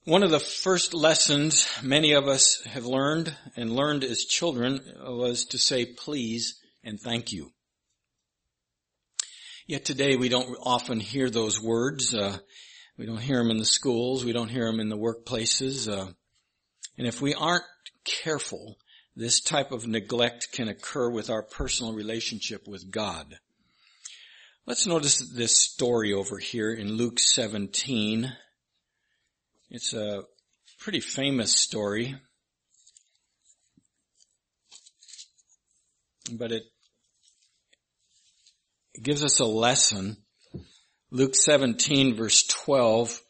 One of the first lessons many of us have learned and learned as children was to say please and thank you. Yet today we don't often hear those words. We don't hear them in the schools. We don't hear them in the workplaces. And if we aren't careful, this type of neglect can occur with our personal relationship with God. Let's notice this story over here in Luke 17. It's a pretty famous story, but it gives us a lesson. Luke 17 verse 12.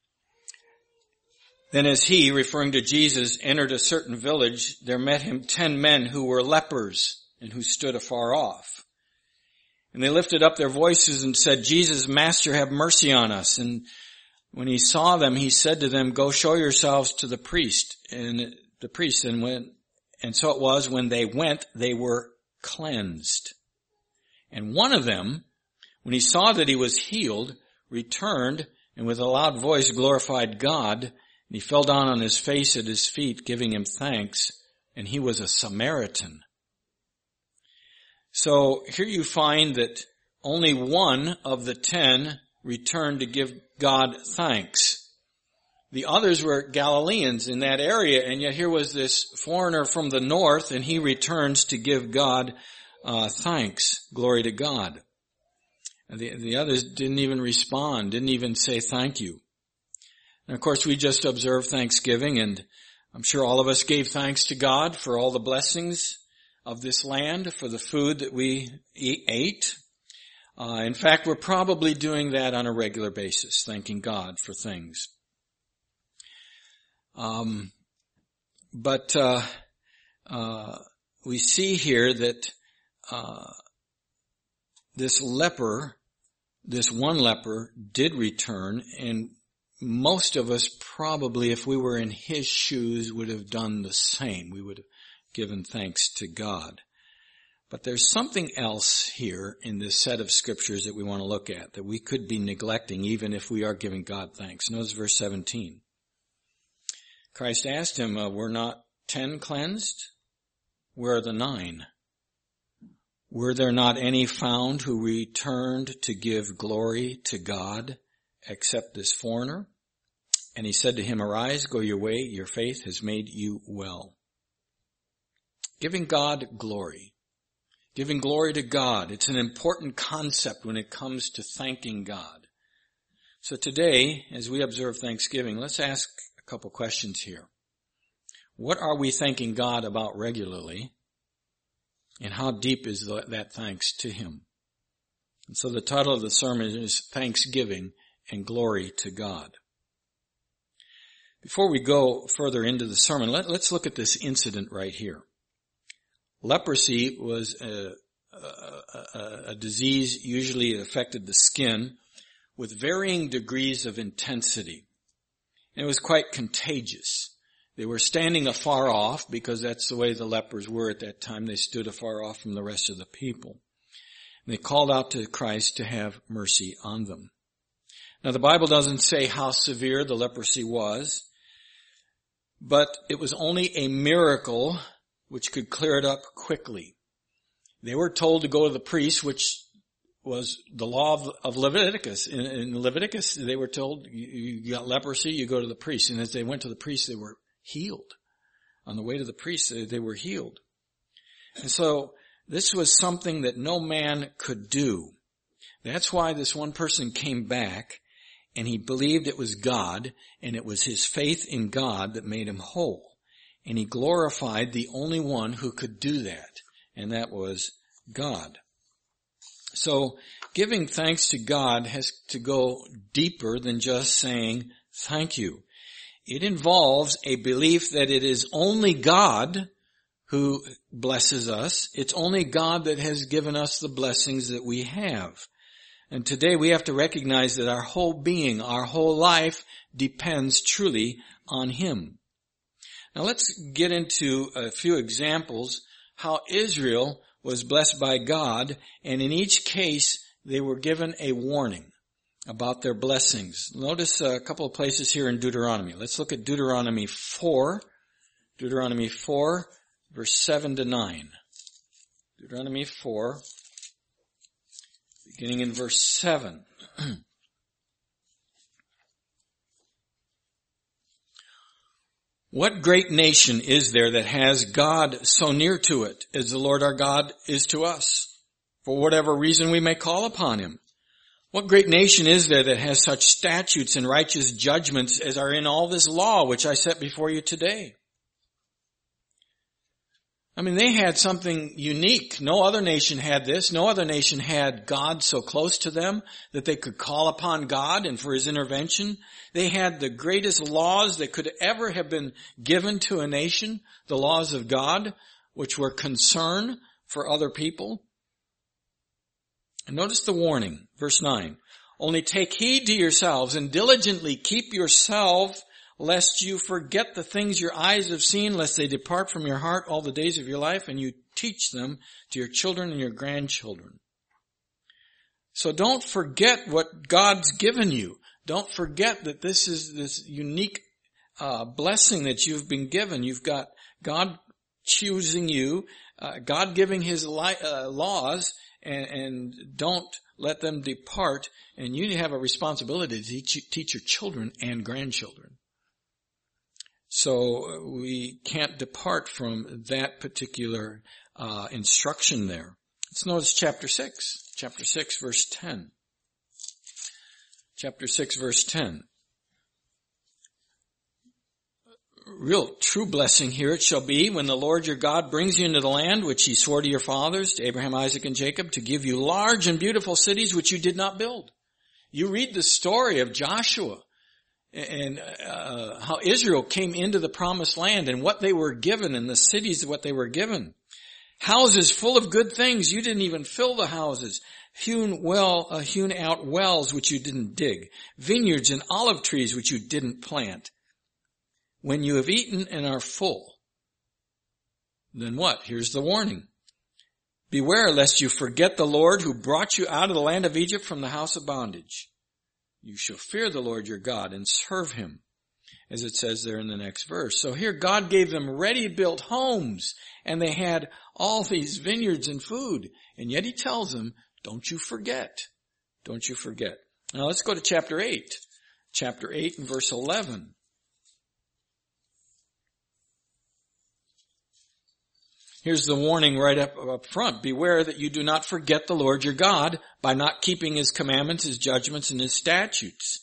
Then as he, referring to Jesus, entered a certain village, there met him 10 men who were lepers and who stood afar off. And they lifted up their voices and said, Jesus, Master, have mercy on us. And when he saw them, he said to them, go show yourselves to the priest. And so it was when they went, they were cleansed. And one of them, when he saw that he was healed, returned and with a loud voice glorified God. And he fell down on his face at his feet, giving him thanks. And he was a Samaritan. So here you find that only one of the 10 returned to give God thanks. The others were Galileans in that area, and yet here was this foreigner from the north, and he returns to give God thanks. Glory to God. And the others didn't even respond, didn't even say thank you. And of course we just observed Thanksgiving, and I'm sure all of us gave thanks to God for all the blessings of this land, for the food that we ate. In fact, we're probably doing that on a regular basis, thanking God for things. But we see here that this one leper did return, and most of us probably, if we were in his shoes, would have done the same. We would have given thanks to God. But there's something else here in this set of scriptures that we want to look at, that we could be neglecting even if we are giving God thanks. Notice verse 17. Christ asked him, were not 10 cleansed? Where are the 9? Were there not any found who returned to give glory to God except this foreigner? And he said to him, arise, go your way, your faith has made you well. Giving God glory. Giving glory to God. It's an important concept when it comes to thanking God. So today, as we observe Thanksgiving, let's ask a couple questions here. What are we thanking God about regularly? And how deep is that thanks to Him? And so the title of the sermon is Thanksgiving and Glory to God. Before we go further into the sermon, let's look at this incident right here. Leprosy was a disease usually affected the skin with varying degrees of intensity. And it was quite contagious. They were standing afar off because that's the way the lepers were at that time. They stood afar off from the rest of the people. And they called out to Christ to have mercy on them. Now the Bible doesn't say how severe the leprosy was, but it was only a miracle which could clear it up quickly. They were told to go to the priest, which was the law of Leviticus. In Leviticus, they were told, you got leprosy, you go to the priest. And as they went to the priest, they were healed. On the way to the priest, they were healed. And so this was something that no man could do. That's why this one person came back, and he believed it was God, and it was his faith in God that made him whole. And he glorified the only one who could do that, and that was God. So giving thanks to God has to go deeper than just saying thank you. It involves a belief that it is only God who blesses us. It's only God that has given us the blessings that we have. And today we have to recognize that our whole being, our whole life depends truly on Him. Now let's get into a few examples how Israel was blessed by God, and in each case they were given a warning. about their blessings. Notice a couple of places here in Deuteronomy. Let's look at Deuteronomy 4. Deuteronomy 4, verse 7 to 9. Deuteronomy 4, beginning in verse 7. What great nation is there that has God so near to it as the Lord our God is to us, for whatever reason we may call upon him? What great nation is there that has such statutes and righteous judgments as are in all this law which I set before you today? I mean, they had something unique. No other nation had this. No other nation had God so close to them that they could call upon God and for his intervention. They had the greatest laws that could ever have been given to a nation, the laws of God, which were concern for other people. And notice the warning, verse 9. Only take heed to yourselves and diligently keep yourself, lest you forget the things your eyes have seen, lest they depart from your heart all the days of your life, and you teach them to your children and your grandchildren. So don't forget what God's given you. Don't forget that this is this unique blessing that you've been given. You've got God choosing you, God giving his laws, and don't let them depart. And you have a responsibility to teach your children and grandchildren. So we can't depart from that particular instruction there. Let's notice chapter 6. Chapter 6, verse 10. Chapter 6, verse 10. Real true blessing here it shall be when the Lord your God brings you into the land which he swore to your fathers, to Abraham, Isaac, and Jacob, to give you large and beautiful cities which you did not build. You read the story of Joshua and how Israel came into the promised land and what they were given and the cities what they were given. Houses full of good things. You didn't even fill the houses. Hewn out wells which you didn't dig. Vineyards and olive trees which you didn't plant. When you have eaten and are full, then what? Here's the warning. Beware lest you forget the Lord who brought you out of the land of Egypt from the house of bondage. You shall fear the Lord your God and serve him, as it says there in the next verse. So here God gave them ready-built homes, and they had all these vineyards and food. And yet he tells them, don't you forget. Don't you forget. Now let's go to chapter 8. Chapter 8 and verse 11. Here's the warning right up front. Beware that you do not forget the Lord your God by not keeping his commandments, his judgments, and his statutes,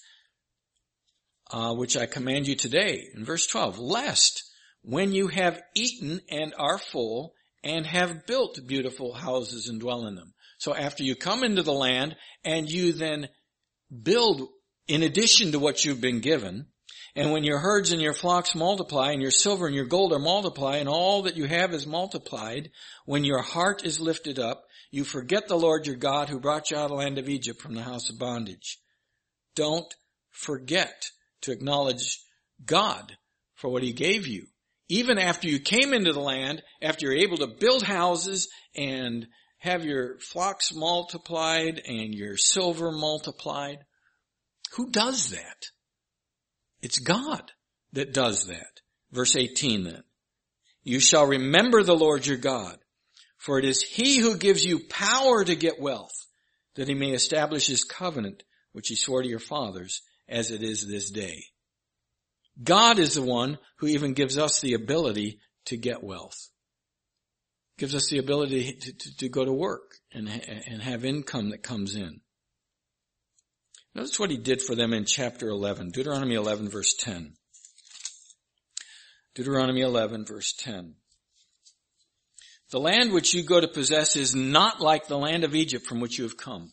which I command you today. In verse 12, lest when you have eaten and are full and have built beautiful houses and dwell in them. So after you come into the land and you then build in addition to what you've been given, and when your herds and your flocks multiply, and your silver and your gold are multiplied, and all that you have is multiplied, when your heart is lifted up, you forget the Lord your God who brought you out of the land of Egypt from the house of bondage. Don't forget to acknowledge God for what he gave you. Even after you came into the land, after you're able to build houses and have your flocks multiplied and your silver multiplied. Who does that? It's God that does that. Verse 18 then. You shall remember the Lord your God, for it is he who gives you power to get wealth, that he may establish his covenant, which he swore to your fathers, as it is this day. God is the one who even gives us the ability to get wealth. Gives us the ability to go to work and have income that comes in. Notice what he did for them in chapter 11, Deuteronomy 11 verse 10. Deuteronomy 11 verse 10. The land which you go to possess is not like the land of Egypt from which you have come,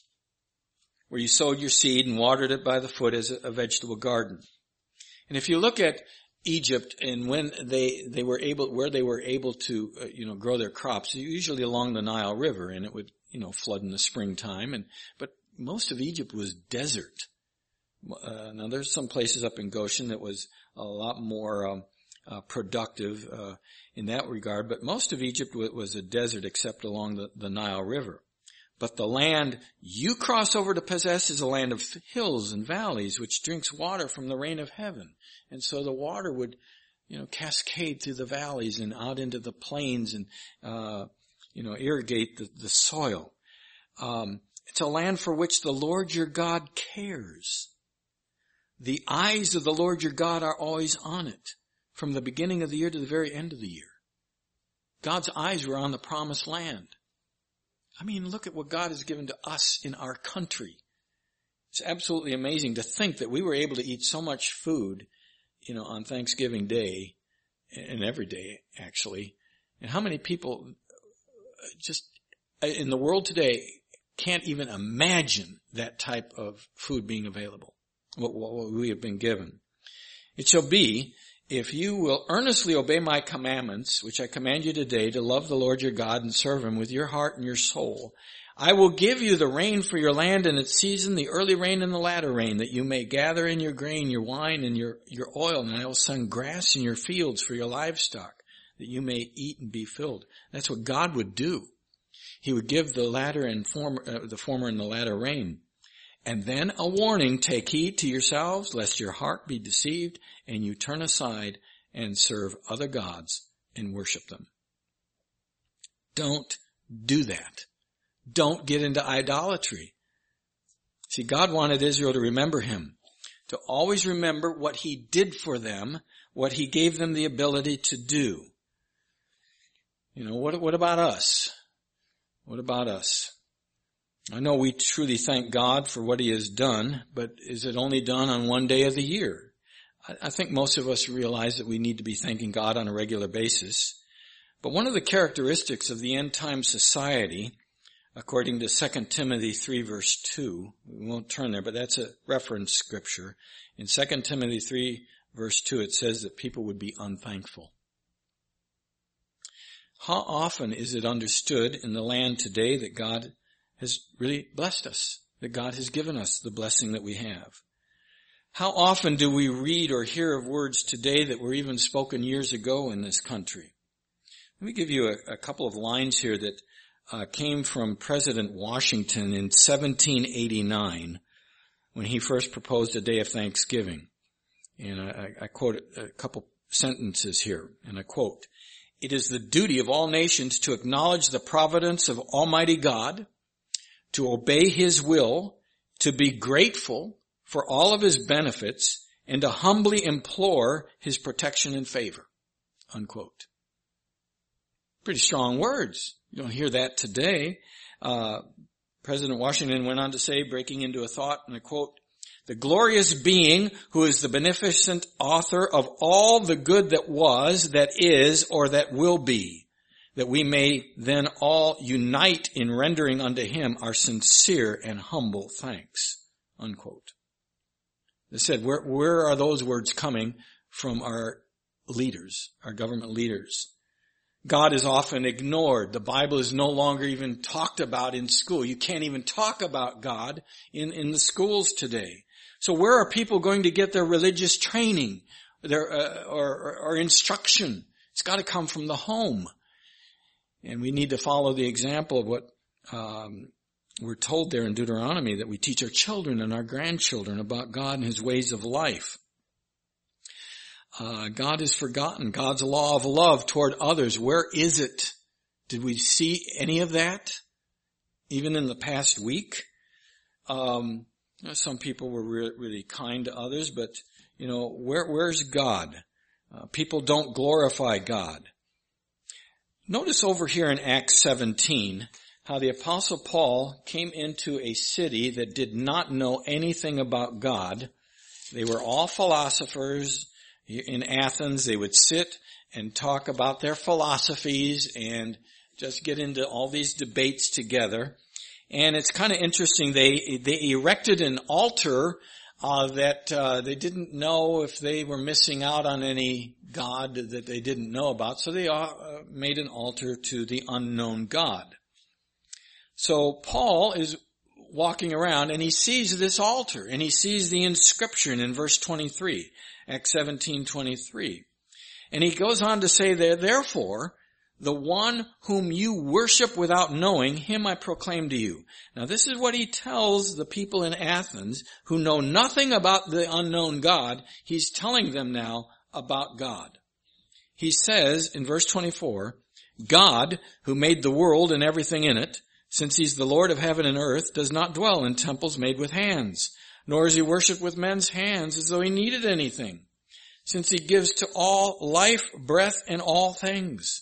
where you sowed your seed and watered it by the foot as a vegetable garden. And if you look at Egypt and when they were able to grow their crops, usually along the Nile River, and it would flood in the springtime, but most of Egypt was desert. Now there's some places up in Goshen that was a lot more productive in that regard, but most of Egypt was a desert except along the Nile River. But the land you cross over to possess is a land of hills and valleys, which drinks water from the rain of heaven. And so the water would, cascade through the valleys and out into the plains and, irrigate the soil. It's a land for which the Lord your God cares. The eyes of the Lord your God are always on it, from the beginning of the year to the very end of the year. God's eyes were on the promised land. I mean, look at what God has given to us in our country. It's absolutely amazing to think that we were able to eat so much food, on Thanksgiving Day, and every day, actually. And how many people just in the world today can't even imagine that type of food being available, what we have been given. It shall be, if you will earnestly obey my commandments, which I command you today, to love the Lord your God and serve him with your heart and your soul, I will give you the rain for your land in its season, the early rain and the latter rain, that you may gather in your grain, your wine, and your oil, and I will send grass in your fields for your livestock, that you may eat and be filled. That's what God would do. He would give the former and the latter rain. And then a warning, take heed to yourselves, lest your heart be deceived, and you turn aside and serve other gods and worship them. Don't do that. Don't get into idolatry. See, God wanted Israel to remember him, to always remember what he did for them, what he gave them the ability to do. What about us? What about us? I know we truly thank God for what he has done, but is it only done on one day of the year? I think most of us realize that we need to be thanking God on a regular basis. But one of the characteristics of the end-time society, according to 2 Timothy 3 verse 2, we won't turn there, but that's a reference scripture. In 2 Timothy 3 verse 2, it says that people would be unthankful. How often is it understood in the land today that God has really blessed us, that God has given us the blessing that we have? How often do we read or hear of words today that were even spoken years ago in this country? Let me give you a couple of lines here that came from President Washington in 1789 when he first proposed a day of Thanksgiving. And I quote a couple sentences here, and I quote, "It is the duty of all nations to acknowledge the providence of Almighty God, to obey his will, to be grateful for all of his benefits, and to humbly implore his protection and favor." Unquote. Pretty strong words. You don't hear that today. President Washington went on to say, breaking into a thought, and I quote, "The glorious being who is the beneficent author of all the good that was, that is, or that will be, that we may then all unite in rendering unto him our sincere and humble thanks." Unquote. They said, where are those words coming from our leaders, our government leaders? God is often ignored. The Bible is no longer even talked about in school. You can't even talk about God in the schools today. So where are people going to get their religious training, or instruction? It's got to come from the home. And we need to follow the example of what we're told there in Deuteronomy, that we teach our children and our grandchildren about God and his ways of life. God is forgotten. God's law of love toward others, where is it? Did we see any of that? Even in the past week? Some people were really kind to others, but, where's God? People don't glorify God. Notice over here in Acts 17, how the Apostle Paul came into a city that did not know anything about God. They were all philosophers. In Athens, they would sit and talk about their philosophies and just get into all these debates together. And it's kind of interesting. They erected an altar that they didn't know if they were missing out on any God that they didn't know about. So they made an altar to the unknown God. So Paul is walking around and he sees this altar and he sees the inscription in verse 23, Acts 17:23. And he goes on to say there, therefore, The one whom you worship without knowing, him I proclaim to you. Now this is what he tells the people in Athens who know nothing about the unknown God. He's telling them now about God. He says in verse 24, God, who made the world and everything in it, since he's the Lord of heaven and earth, does not dwell in temples made with hands, nor is he worshipped with men's hands as though he needed anything, since he gives to all life, breath, and all things.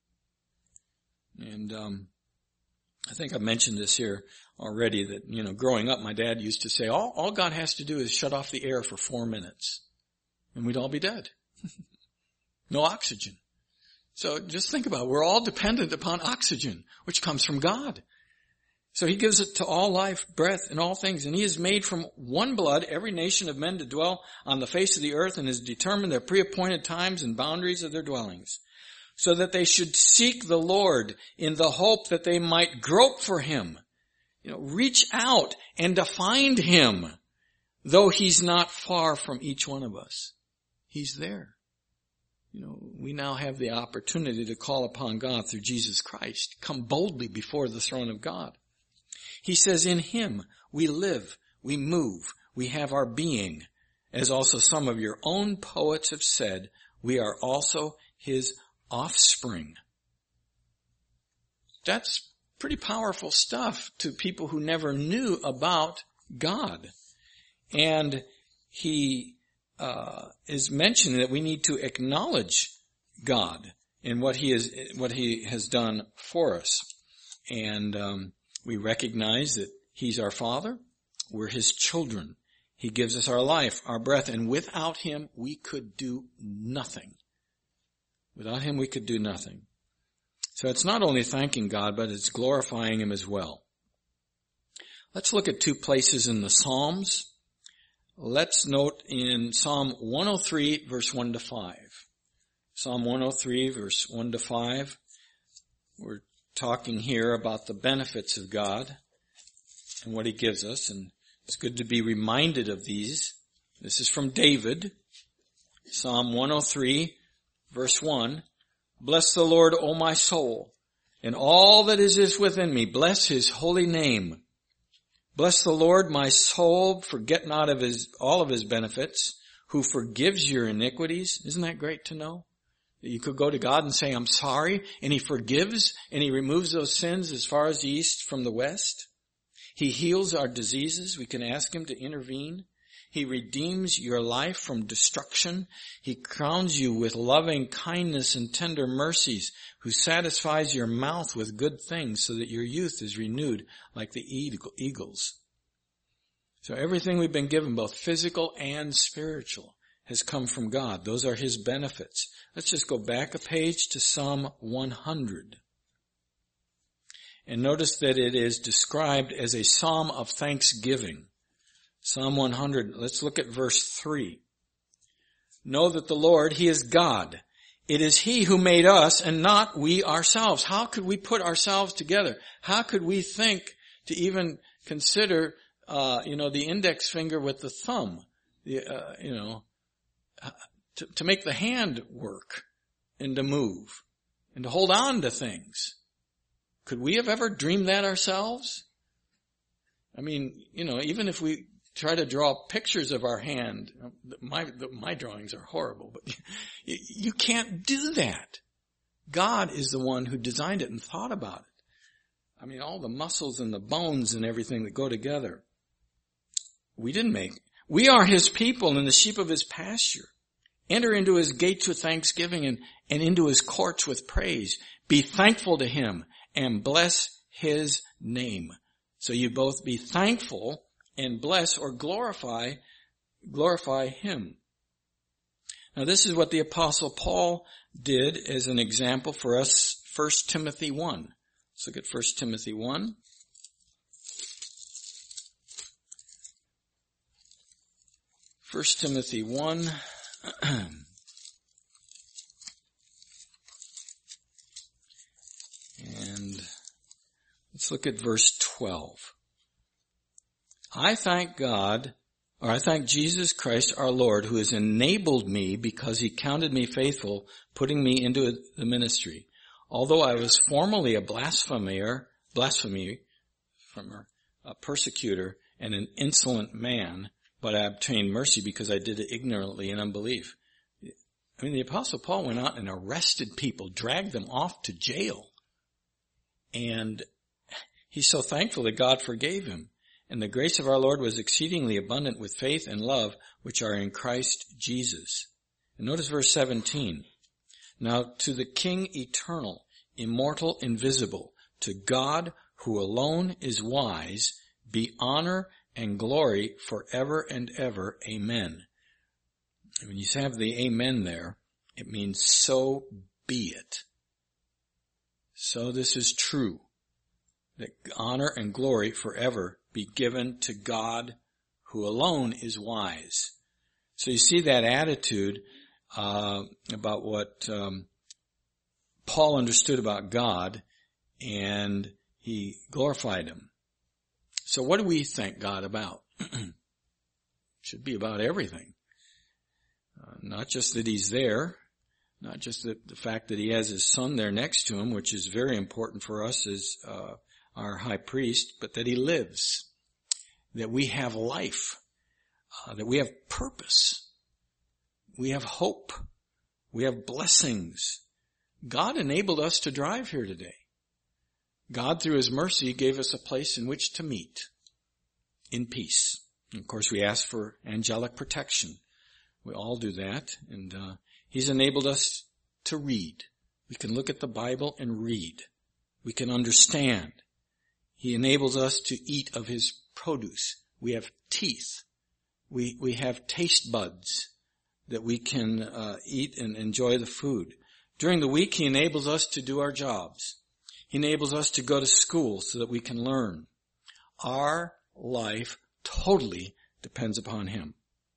And I think I've mentioned this here already that, growing up, my dad used to say, all God has to do is shut off the air for 4 minutes, and we'd all be dead. No oxygen. So just think about it. We're all dependent upon oxygen, which comes from God. So he gives it to all life, breath, and all things. And he has made from one blood every nation of men to dwell on the face of the earth, and has determined their pre-appointed times and boundaries of their dwellings, so that they should seek the Lord in the hope that they might grope for him. Reach out and to find him, though he's not far from each one of us. He's there. We now have the opportunity to call upon God through Jesus Christ. Come boldly before the throne of God. He says, in him we live, we move, we have our being. As also some of your own poets have said, we are also his offspring. That's pretty powerful stuff to people who never knew about God. And he is mentioning that we need to acknowledge God in what he has done for us. And we recognize that he's our Father. We're his children. He gives us our life, our breath, and without him we could do nothing. Without him we could do nothing. So it's not only thanking God, but it's glorifying him as well. Let's look at 2 places in the Psalms. Let's note in Psalm 103, verse 1 to 5. Psalm 103, verse 1 to 5. We're talking here about the benefits of God and what he gives us, and it's good to be reminded of these. This is from David. Psalm 103, verse 1. Bless the Lord, O my soul, and all that is within me. Bless his holy name. Bless the Lord, my soul, forget not of all of his benefits, who forgives your iniquities. Isn't that great to know? That you could go to God and say, I'm sorry, and he forgives, and he removes those sins as far as the east from the west. He heals our diseases. We can ask him to intervene. He redeems your life from destruction. He crowns you with loving kindness and tender mercies, who satisfies your mouth with good things so that your youth is renewed like the eagles. So everything we've been given, both physical and spiritual, has come from God. Those are his benefits. Let's just go back a page to Psalm 100. And notice that it is described as a psalm of thanksgiving. Psalm 100, let's look at verse 3. Know that the Lord, he is God. It is he who made us and not we ourselves. How could we put ourselves together? How could we think to even consider, the index finger with the thumb, to make the hand work and to move and to hold on to things? Could we have ever dreamed that ourselves? I mean, even if we try to draw pictures of our hand. My drawings are horrible, but you can't do that. God is the one who designed it and thought about it. I mean, all the muscles and the bones and everything that go together. We didn't make it. We are his people and the sheep of his pasture. Enter into his gates with thanksgiving and into his courts with praise. Be thankful to him and bless his name. So you both be thankful and bless or glorify him. Now this is what the Apostle Paul did as an example for us. 1 Timothy 1. Let's look at 1 Timothy 1. First Timothy 1. And let's look at verse 12. I thank Jesus Christ our Lord, who has enabled me because he counted me faithful, putting me into the ministry. Although I was formerly a blasphemer, a persecutor, and an insolent man, but I obtained mercy because I did it ignorantly in unbelief. I mean, the Apostle Paul went out and arrested people, dragged them off to jail. And he's so thankful that God forgave him. And the grace of our Lord was exceedingly abundant with faith and love, which are in Christ Jesus. And notice verse 17. Now to the King eternal, immortal, invisible, to God who alone is wise, be honor and glory forever and ever. Amen. And when you have the amen there, it means so be it. So this is true, that honor and glory forever be given to God who alone is wise. So you see that attitude about what Paul understood about God, and he glorified him. So what do we thank God about? Should be about everything. Not just that he's there, not just the fact that he has his son there next to him, which is very important for us as our high priest, but that he lives, that we have life, that we have purpose, we have hope, we have blessings. God enabled us to drive here today. God, through his mercy, gave us a place in which to meet in peace. And of course, we ask for angelic protection. We all do that. And he's enabled us to read. We can look at the Bible and read. We can understand. He enables us to eat of his produce. We have teeth. We have taste buds that we can eat and enjoy the food. During the week, he enables us to do our jobs. He enables us to go to school so that we can learn. Our life totally depends upon him.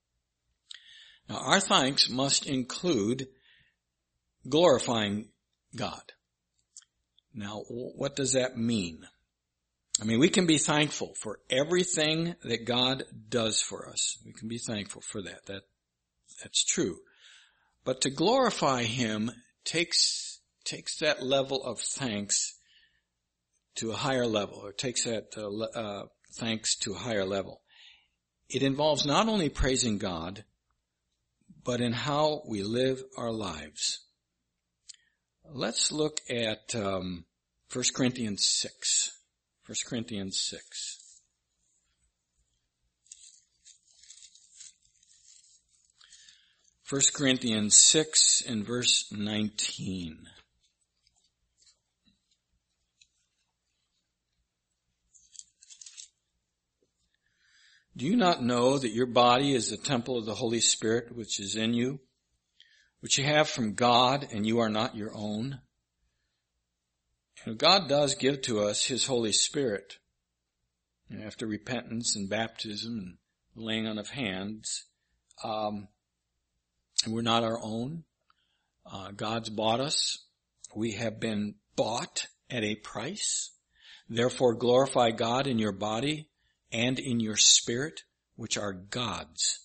Now, our thanks must include glorifying God. Now, what does that mean? I mean, we can be thankful for everything that God does for us. We can be thankful for that. That's true. But to glorify him takes that level of thanks to a higher level, or takes that thanks to a higher level. It involves not only praising God, but in how we live our lives. Let's look at 1 Corinthians 6. 1 Corinthians 6. First Corinthians 6 and verse 19. Do you not know that your body is the temple of the Holy Spirit which is in you, which you have from God, and you are not your own? And God does give to us his Holy Spirit after repentance and baptism and laying on of hands. And we're not our own. God's bought us. We have been bought at a price. Therefore glorify God in your body and in your spirit, which are God's.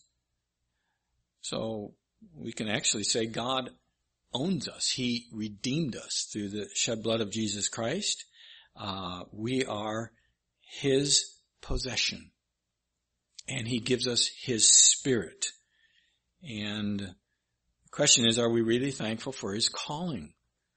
So we can actually say God owns us. He redeemed us through the shed blood of Jesus Christ. We are his possession. And he gives us his spirit. And the question is, are we really thankful for his calling?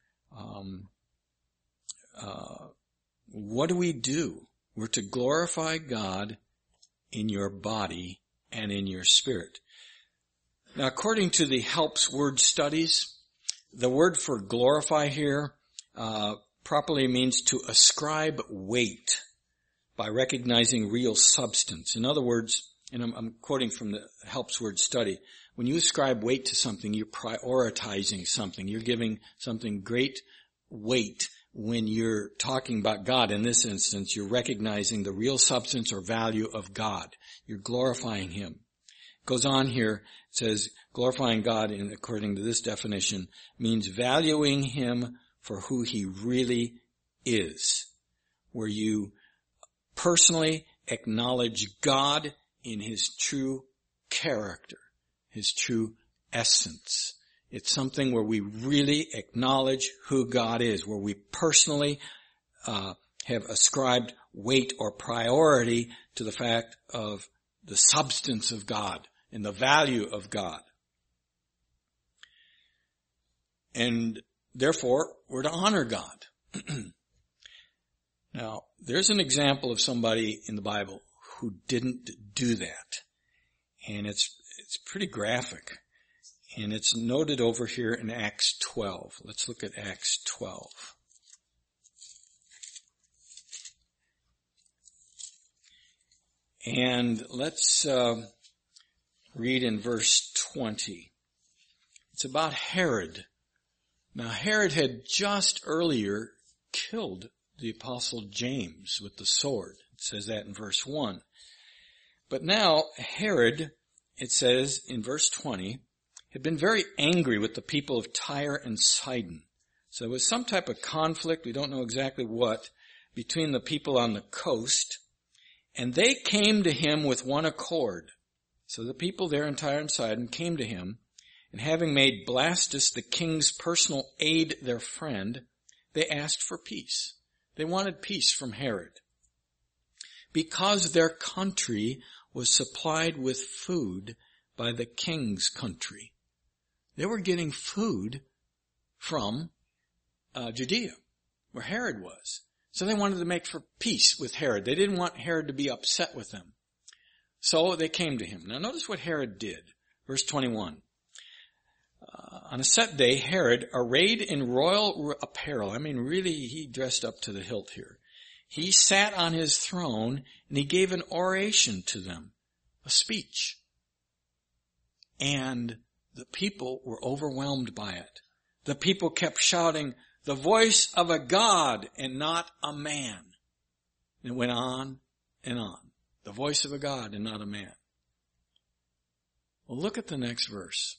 What do we do? We're to glorify God in your body and in your spirit. Now, according to the Helps Word Studies, the word for glorify here properly means to ascribe weight by recognizing real substance. In other words, and I'm quoting from the Helps Word Study, when you ascribe weight to something, you're prioritizing something. You're giving something great weight. When you're talking about God, in this instance, you're recognizing the real substance or value of God. You're glorifying him. It goes on here, it says, glorifying God, according to this definition, means valuing him for who he really is, where you personally acknowledge God in his true character, his true essence, It's something where we really acknowledge who God is, where we personally have ascribed weight or priority to the fact of the substance of God and the value of God. And therefore, we're to honor God. Now, there's an example of somebody in the Bible who didn't do that. And it's pretty graphic. And it's noted over here in Acts 12. Let's look at Acts 12. And let's read in verse 20. It's about Herod. Now, Herod had just earlier killed the apostle James with the sword. It says that in verse 1. But now, Herod, it says in verse 20, had been very angry with the people of Tyre and Sidon. So there was some type of conflict, we don't know exactly what, between the people on the coast, and they came to him with one accord. So the people there in Tyre and Sidon came to him, and having made Blastus the king's personal aide their friend, they asked for peace. They wanted peace from Herod, because their country was supplied with food by the king's country. They were getting food from Judea, where Herod was. So they wanted to make for peace with Herod. They didn't want Herod to be upset with them. So they came to him. Now notice what Herod did. Verse 21. On a set day, Herod, arrayed in royal apparel, really he dressed up to the hilt here. He sat on his throne and he gave an oration to them, a speech. And the people were overwhelmed by it. The people kept shouting, "The voice of a God and not a man." And it went on and on. The voice of a God and not a man. Well, look at the next verse.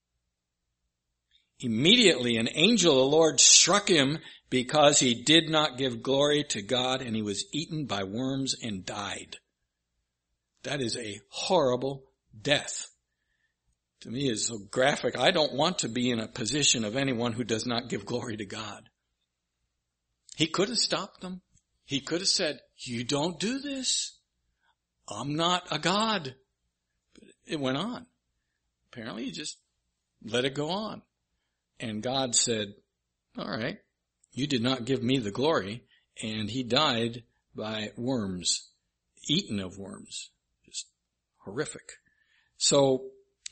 Immediately an angel of the Lord struck him because he did not give glory to God, and he was eaten by worms and died. That is a horrible death. To me, it's so graphic. I don't want to be in a position of anyone who does not give glory to God. He could have stopped them. He could have said, "You don't do this. I'm not a God." But it went on. Apparently, he just let it go on. And God said, "All right, you did not give me the glory." And he died by worms, eaten of worms. Just horrific. So,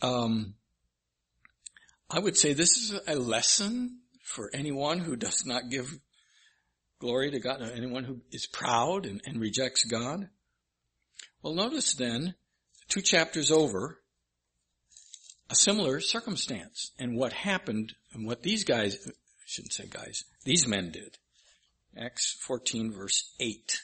I would say this is a lesson for anyone who does not give glory to God, anyone who is proud and rejects God. Well, notice then, 2 chapters over, a similar circumstance and what happened and what these guys, I shouldn't say guys, these men did. Acts 14 verse 8.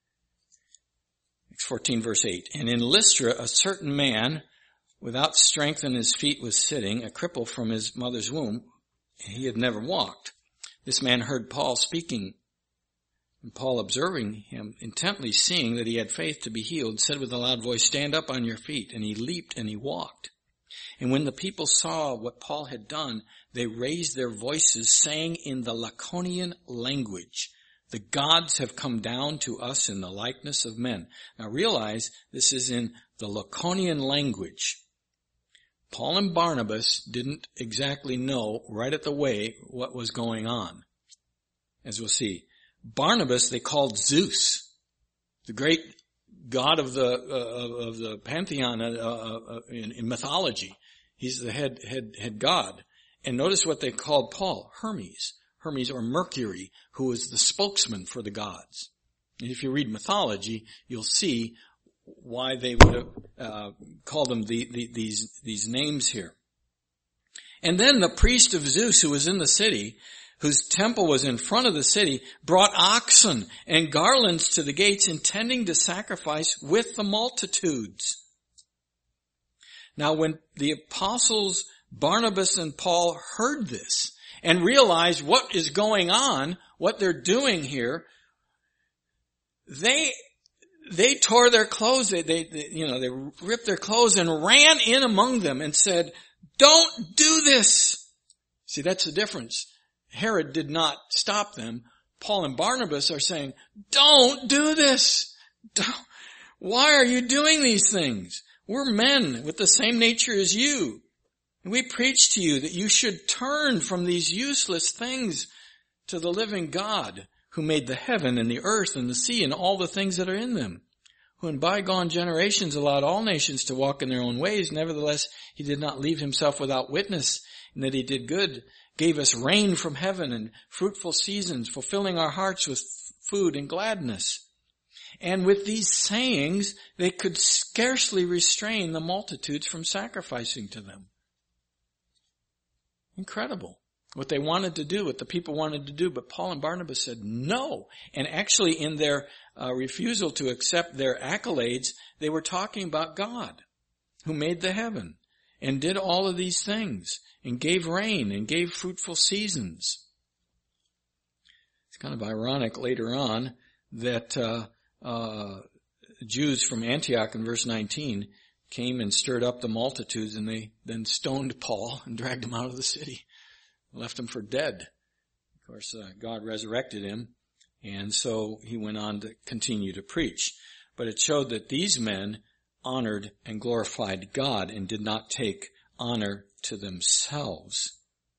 Acts 14 verse 8. And in Lystra, a certain man without strength in his feet was sitting, a cripple from his mother's womb. He had never walked. This man heard Paul speaking, and Paul, observing him intently, seeing that he had faith to be healed, said with a loud voice, "Stand up on your feet." And he leaped and he walked. And when the people saw what Paul had done, they raised their voices, saying in the Laconian language, "The gods have come down to us in the likeness of men." Now realize this is in the Laconian language. Paul and Barnabas didn't exactly know right at the way what was going on, as we'll see. Barnabas they called Zeus, the great god of the pantheon in mythology. He's the head god. And notice what they called Paul, Hermes or Mercury, who was the spokesman for the gods. And if you read mythology, you'll see why they would have called them these names here. And then the priest of Zeus, who was in the city, whose temple was in front of the city, brought oxen and garlands to the gates, intending to sacrifice with the multitudes. Now when the apostles Barnabas and Paul heard this and realized what is going on, what they're doing here, they tore their clothes, they ripped their clothes and ran in among them and said, "Don't do this. See, that's the difference. Herod did not stop them. Paul and Barnabas are saying, don't do this. Why are you doing these things? We're men with the same nature as you. And we preach to you that you should turn from these useless things to the living God who made the heaven and the earth and the sea and all the things that are in them, who in bygone generations allowed all nations to walk in their own ways. Nevertheless, he did not leave himself without witness, and that he did good, gave us rain from heaven and fruitful seasons, fulfilling our hearts with food and gladness. And with these sayings, they could scarcely restrain the multitudes from sacrificing to them. Incredible. What they wanted to do, what the people wanted to do, but Paul and Barnabas said no. And actually in their refusal to accept their accolades, they were talking about God, who made the heaven and did all of these things and gave rain and gave fruitful seasons. It's kind of ironic later on that Jews from Antioch in verse 19 came and stirred up the multitudes, and they then stoned Paul and dragged him out of the city, left him for dead. Of course, God resurrected him, and so he went on to continue to preach. But it showed that these men honored and glorified God and did not take honor to themselves.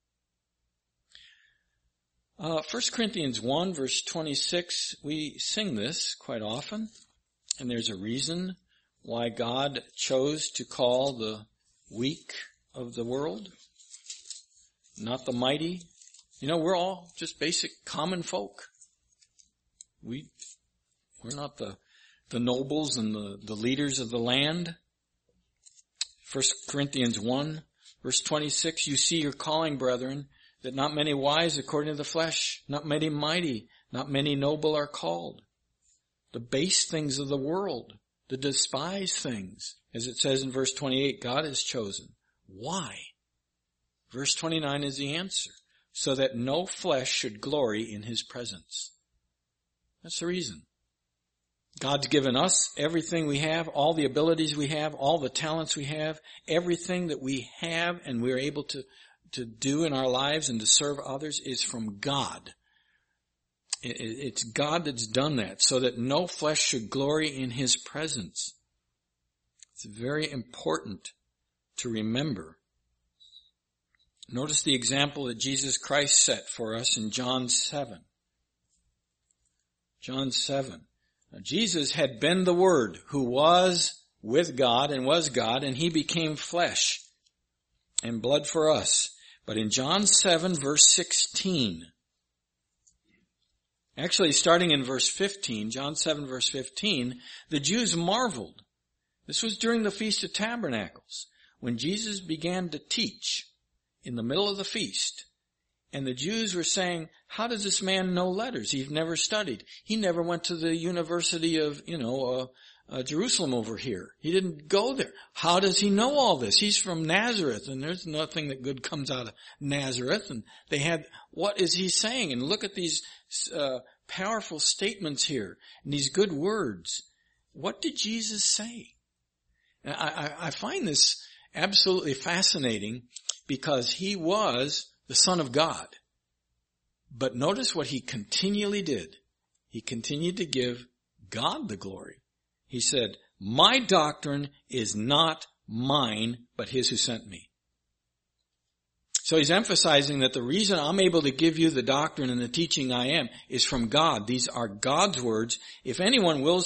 1 Corinthians 1 verse 26, we sing this quite often, and there's a reason why God chose to call the weak of the world, not the mighty. You know, we're all just basic common folk. We're not the nobles and the leaders of the land. 1 Corinthians 1 verse 26, you see your calling, brethren, that not many wise according to the flesh, not many mighty, not many noble are called. The base things of the world, the despised things, as it says in verse 28, God has chosen. Why? Verse 29 is the answer. So that no flesh should glory in his presence. That's the reason. God's given us everything we have, all the abilities we have, all the talents we have, everything that we have and we're able to do in our lives and to serve others is from God. It's God that's done that, so that no flesh should glory in his presence. It's very important to remember. Notice the example that Jesus Christ set for us in John 7. John 7. Now, Jesus had been the Word who was with God, and he became flesh and blood for us. But in John 7 verse 16, actually starting in verse 15, John 7 verse 15, the Jews marveled. This was during the Feast of Tabernacles, when Jesus began to teach in the middle of the feast. And the Jews were saying, how does this man know letters? He's never studied. He never went to the University of, Jerusalem over here. He didn't go there. How does he know all this? He's from Nazareth, and there's nothing that good comes out of Nazareth. And they had, what is he saying? And look at these powerful statements here, and these good words. What did Jesus say? And I find this absolutely fascinating, because he was the Son of God. But notice what he continually did. He continued to give God the glory. He said, my doctrine is not mine, but his who sent me. So he's emphasizing that the reason I'm able to give you the doctrine and the teaching I am is from God. These are God's words. If anyone wills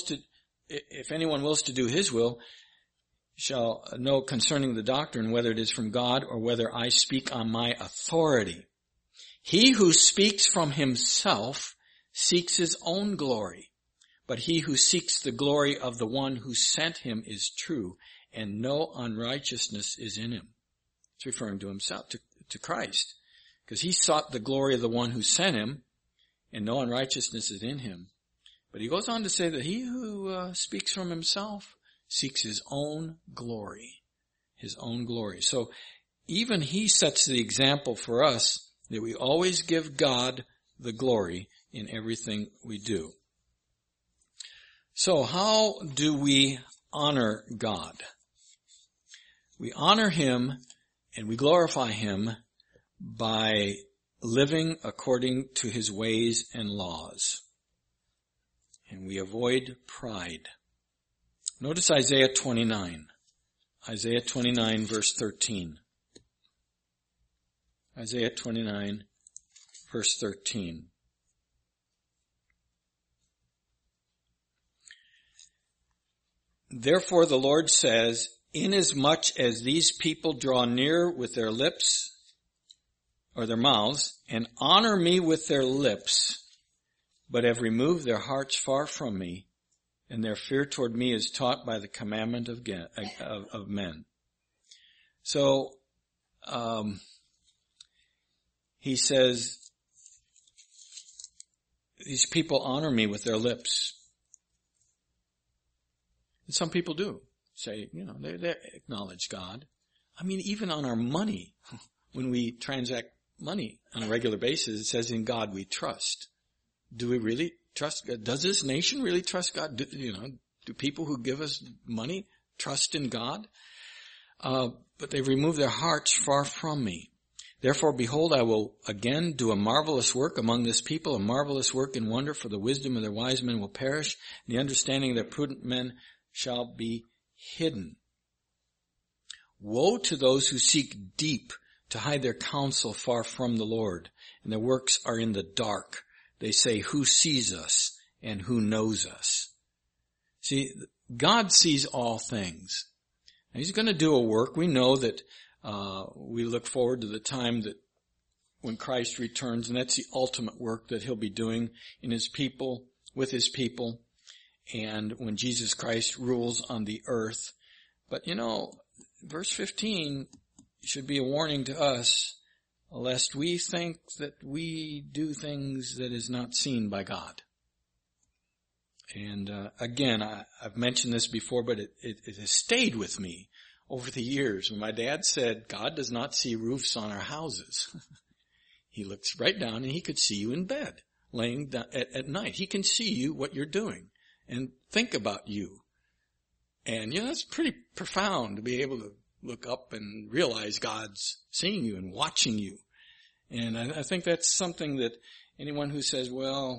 to do his will, shall know concerning the doctrine whether it is from God or whether I speak on my authority. He who speaks from himself seeks his own glory, but he who seeks the glory of the one who sent him is true, and no unrighteousness is in him. It's referring to himself, to Christ, because he sought the glory of the one who sent him, and no unrighteousness is in him. But he goes on to say that he who speaks from himself seeks his own glory. His own glory. So even he sets the example for us that we always give God the glory in everything we do. So how do we honor God? We honor him and we glorify him by living according to his ways and laws. And we avoid pride. Notice Isaiah 29. Isaiah 29 verse 13. Isaiah 29 verse 13. Therefore the Lord says, inasmuch as these people draw near with their lips, or their mouths, and honor me with their lips, but have removed their hearts far from me, and their fear toward me is taught by the commandment of men. So, he says, these people honor me with their lips. And some people do say, they acknowledge God. I mean, even on our money, when we transact money on a regular basis, it says in God we trust. Do we really trust God? Does this nation really trust God? Do people who give us money trust in God? But they've removed their hearts far from me. Therefore, behold, I will again do a marvelous work among this people, a marvelous work and wonder, for the wisdom of their wise men will perish, and the understanding of their prudent men shall be hidden. Woe to those who seek deep to hide their counsel far from the Lord, and their works are in the dark. They say, who sees us and who knows us? See, God sees all things. And he's going to do a work. We know that we look forward to the time that when Christ returns, and that's the ultimate work that he'll be doing in his people, with his people, and when Jesus Christ rules on the earth. But verse 15 should be a warning to us, lest we think that we do things that is not seen by God. And again, I've mentioned this before, but it has stayed with me over the years. When my dad said, God does not see roofs on our houses. He looks right down and he could see you in bed, laying down at night. He can see you, what you're doing, and think about you. And it's pretty profound to be able to look up and realize God's seeing you and watching you. And I think that's something that anyone who says,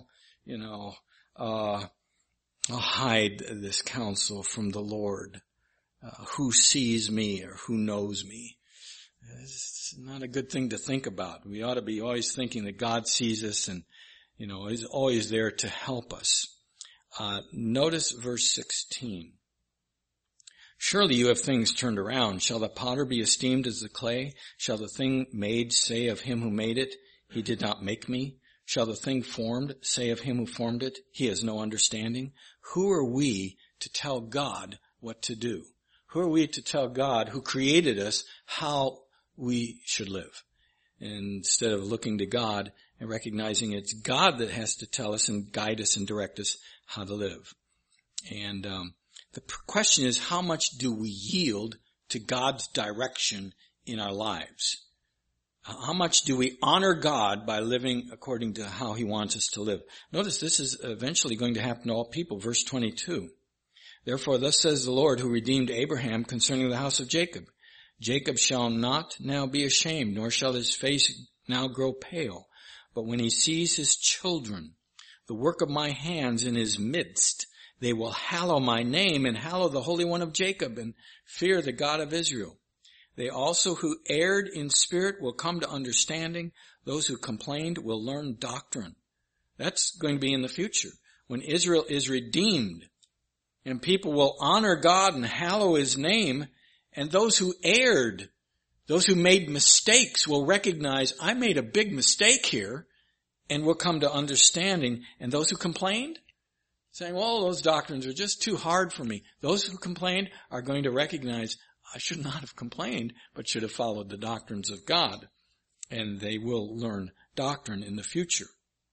I'll hide this counsel from the Lord, who sees me or who knows me, it's not a good thing to think about. We ought to be always thinking that God sees us and, is always there to help us. Notice verse 16. Surely you have things turned around. Shall the potter be esteemed as the clay? Shall the thing made say of him who made it, he did not make me? Shall the thing formed say of him who formed it, he has no understanding? Who are we to tell God what to do? Who are we to tell God, who created us, how we should live? Instead of looking to God and recognizing it's God that has to tell us and guide us and direct us how to live. And the question is, how much do we yield to God's direction in our lives? How much do we honor God by living according to how he wants us to live? Notice this is eventually going to happen to all people. Verse 22. Therefore, thus says the Lord who redeemed Abraham concerning the house of Jacob. Jacob shall not now be ashamed, nor shall his face now grow pale. But when he sees his children, the work of my hands in his midst, they will hallow my name and hallow the Holy One of Jacob and fear the God of Israel. They also who erred in spirit will come to understanding. Those who complained will learn doctrine. That's going to be in the future when Israel is redeemed and people will honor God and hallow his name. And those who erred, those who made mistakes will recognize, I made a big mistake here, and will come to understanding. And those who complained, saying, well, those doctrines are just too hard for me. Those who complained are going to recognize, I should not have complained, but should have followed the doctrines of God. And they will learn doctrine in the future.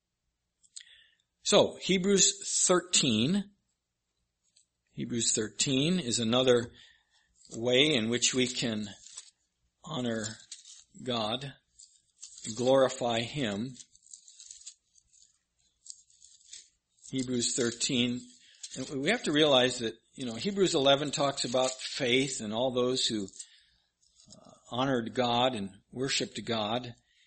So, Hebrews 13. Hebrews 13 is another way in which we can honor God, glorify him. Hebrews 13. And we have to realize that, Hebrews 11 talks about faith and all those who honored God and worshiped God.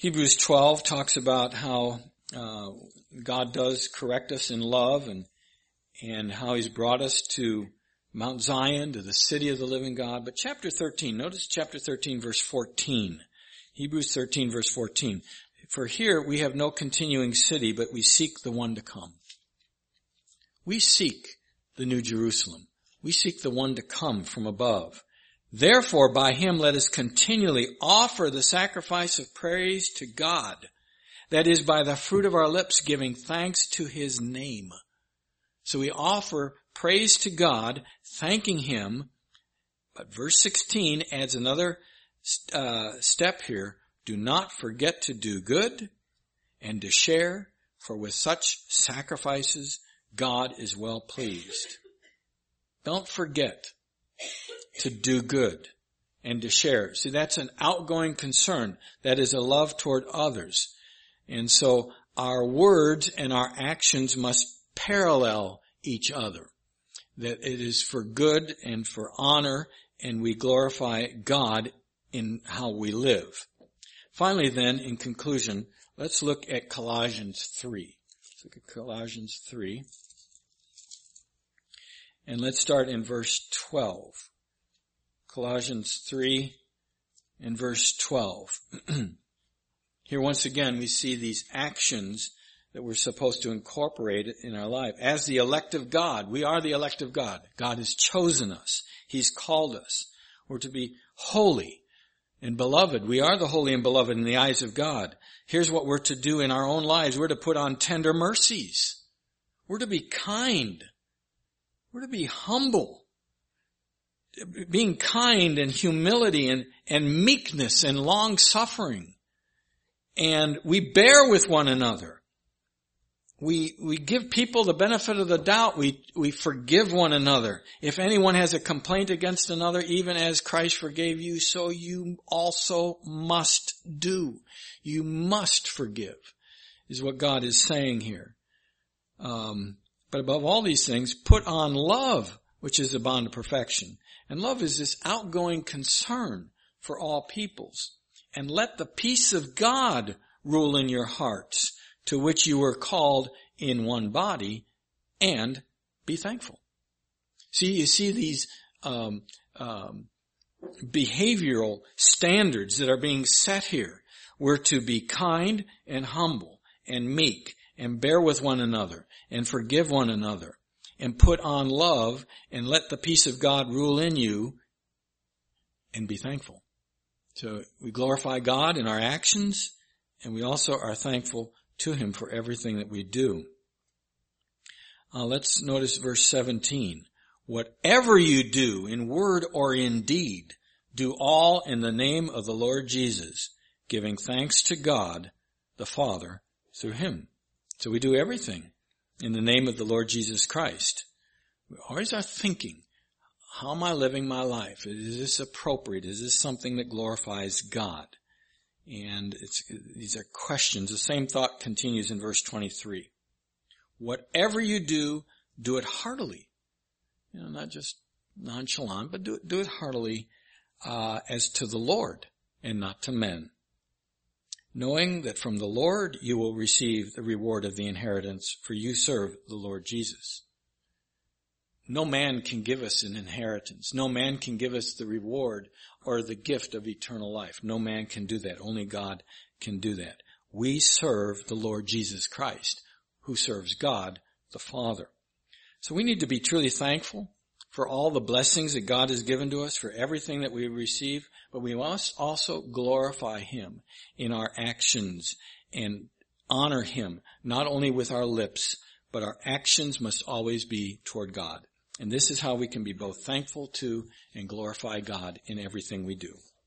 Hebrews 12 talks about how God does correct us in love and how He's brought us to Mount Zion, to the city of the living God. But chapter 13, notice chapter 13 verse 14. Hebrews 13 verse 14. For here we have no continuing city, but we seek the one to come. We seek the New Jerusalem. We seek the one to come from above. Therefore, by Him let us continually offer the sacrifice of praise to God. That is, by the fruit of our lips, giving thanks to His name. So we offer praise to God, thanking Him. But verse 16 adds another step here. Do not forget to do good and to share, for with such sacrifices God is well pleased. Don't forget to do good and to share. See, that's an outgoing concern. That is a love toward others. And so our words and our actions must parallel each other. That it is for good and for honor, and we glorify God in how we live. Finally then, in conclusion, let's look at Colossians 3. Let's look at Colossians 3. And let's start in verse 12. Colossians 3 and verse 12. Here once again we see these actions that we're supposed to incorporate in our life. As the elect of God, we are the elect of God. God has chosen us. He's called us. We're to be holy and beloved. We are the holy and beloved in the eyes of God. Here's what we're to do in our own lives. We're to put on tender mercies. We're to be kind. We're to be humble. Being kind and humility and meekness and long suffering. And we bear with one another. We give people the benefit of the doubt. We forgive one another. If anyone has a complaint against another, even as Christ forgave you, so you also must do. You must forgive, is what God is saying here. But above all these things, put on love, which is the bond of perfection. And love is this outgoing concern for all peoples. And let the peace of God rule in your hearts, to which you were called in one body, and be thankful. See, you see these behavioral standards that are being set here. We're to be kind and humble and meek and bear with one another and forgive one another and put on love and let the peace of God rule in you and be thankful. So we glorify God in our actions, and we also are thankful to Him for everything that we do. Let's notice verse 17. Whatever you do in word or in deed, do all in the name of the Lord Jesus, giving thanks to God the Father through Him. So we do everything in the name of the Lord Jesus Christ. We always are thinking, how am I living my life? Is this appropriate? Is this something that glorifies God? And these are questions. The same thought continues in verse 23. Whatever you do, do it heartily. Not just nonchalant, but do it heartily as to the Lord and not to men. Knowing that from the Lord you will receive the reward of the inheritance, for you serve the Lord Jesus. No man can give us an inheritance. No man can give us the reward or the gift of eternal life. No man can do that. Only God can do that. We serve the Lord Jesus Christ, who serves God the Father. So we need to be truly thankful for all the blessings that God has given to us, for everything that we receive, but we must also glorify Him in our actions and honor Him, not only with our lips, but our actions must always be toward God. And this is how we can be both thankful to and glorify God in everything we do.